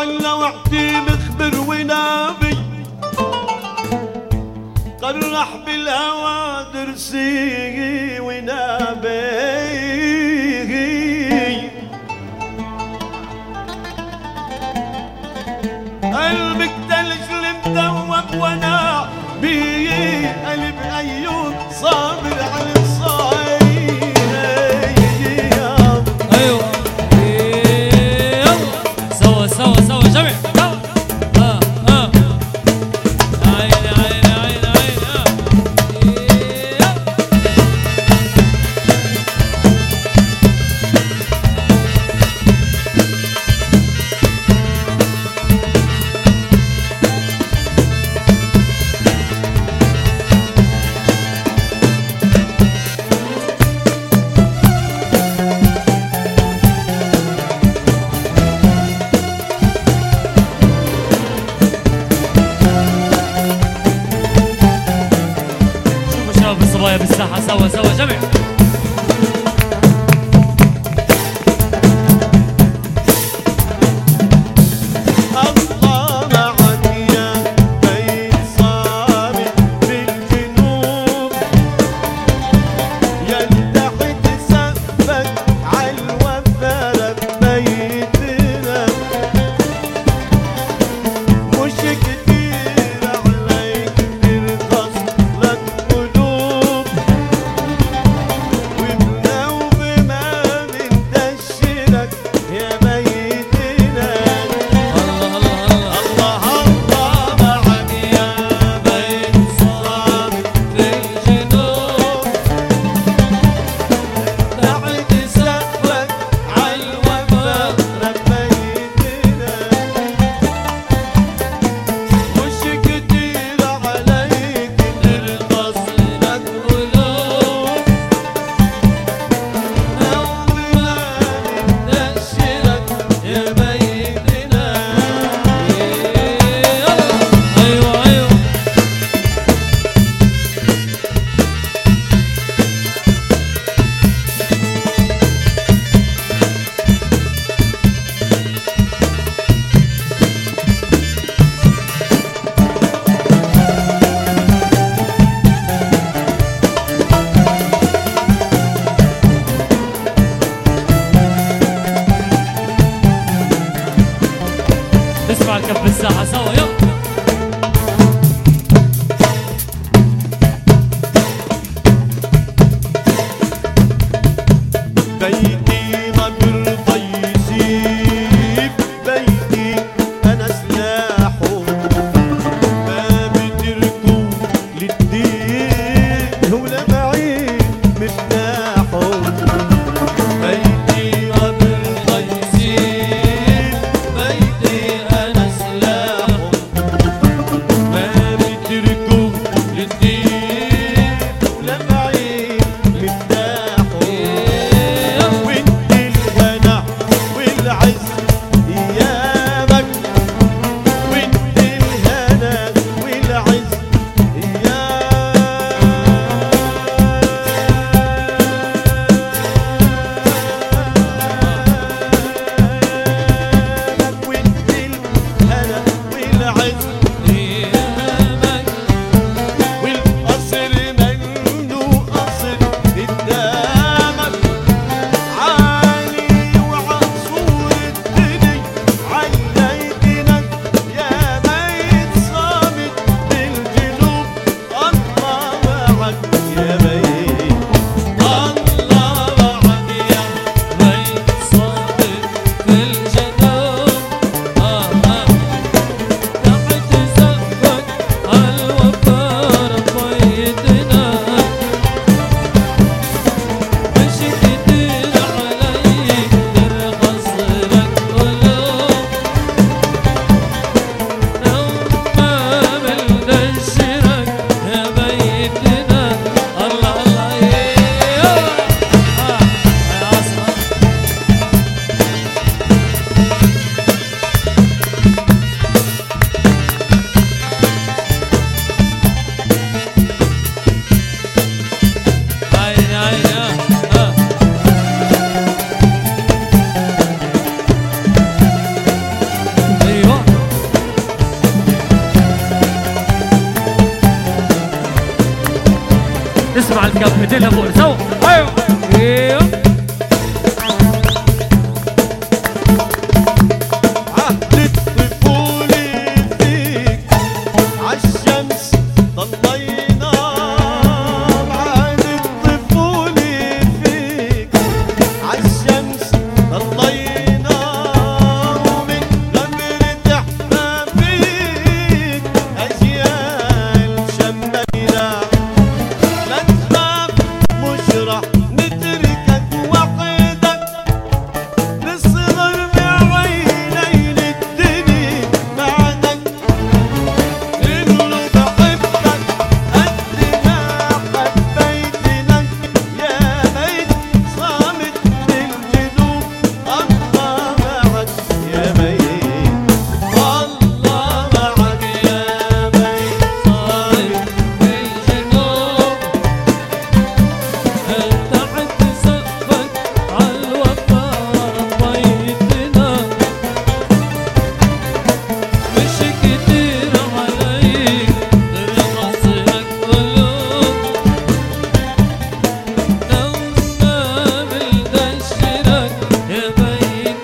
وعلى وحدي مخبر ونابي قرح بالهوى درسي ونابي قلبك تلج المدوب وانا بيه قلب ايوب صابر على الصايد. ايوه سوا سوا سوا جميع عيني عيني عيني عيني الصبايا بالساحة سوا سوا جميع. الله معك يا بيت صامي بالجنوب يلتحت سقفك عالوفا ربيتنا مش كتير عليك ترخص لك قلوب وبنوب ما بندشرك يا بيتنا. الله الله معك يا بيت صامت بالجنوب تحت سقفك عالوفا ربيتنا مش كتير عليك ترخص لك قلوب نوم ما بندشرك يا بيتنا. ايوه ايوه اسمع الكف بالساحة سوا يلا. بيتي ما برضى يسيب بيتي أنا سلاحه ما بتركوا للدين ولا بعيد مفتاحه. بيتي ما برضى يسيب بيتي أنا سلاحه نسمع الكف ايدينا فوق سوا. ايوه ايوه